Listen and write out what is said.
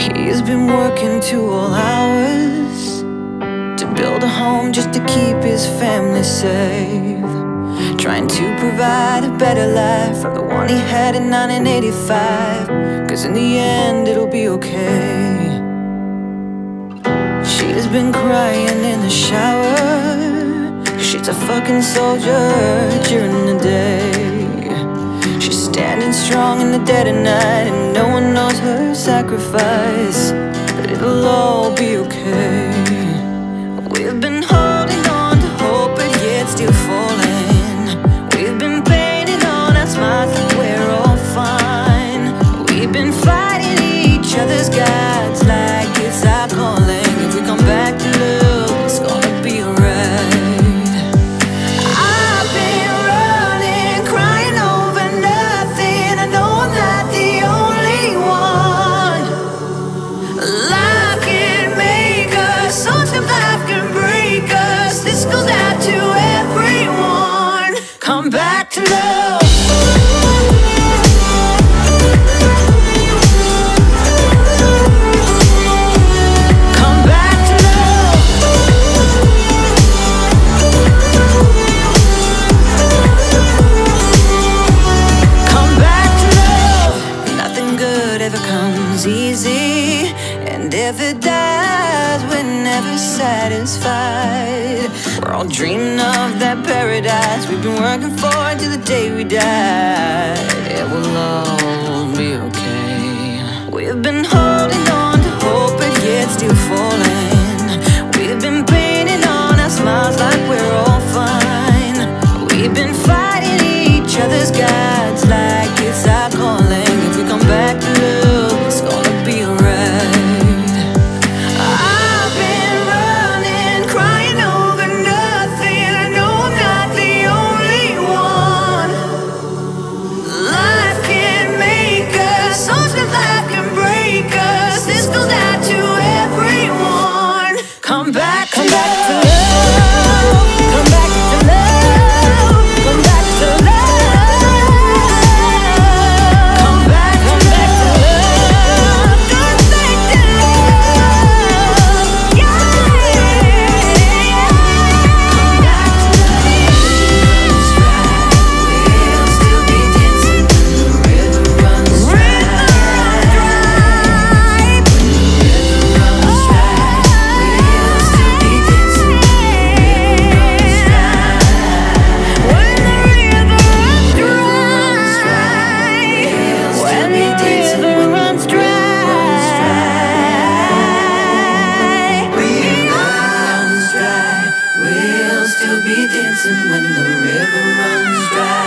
He's been working to all hours to build a home just to keep his family safe, trying to provide a better life from the one he had in 1985. 'Cause in the end it'll be okay. She's been crying in the shower, 'cause she's a fucking soldier during the day. She's standing strong in the dead of night, and no one knows her sacrifice, but it'll all be okay. We've been holding on to hope, but yet still falling. We've been painting on our smiles like we're all fine. We've been fighting each other's guides like it's our calling. If we come back to love, it's gonna be alright. I've been running, crying over nothing. I know I'm not the only one. Life can make us, sometimes life can break us. This goes out to everyone. Come back to love. Easy, and if it does, we're never satisfied. We're all dreaming of that paradise we've been working for till the day we die. It will all be okay. We've been holding on to hope, but yet still falling. We've been painting on our smiles like we're all fine. We've been fighting each other's guides like it's our calling. If we come back to love, it's gonna be alright. I've been running, crying over nothing. I know I'm not the only one. Life can make us, sometimes life can break us. This goes out to everyone. Come back to love. Come back to love. Come back to love. Still be dancing when the river runs dry.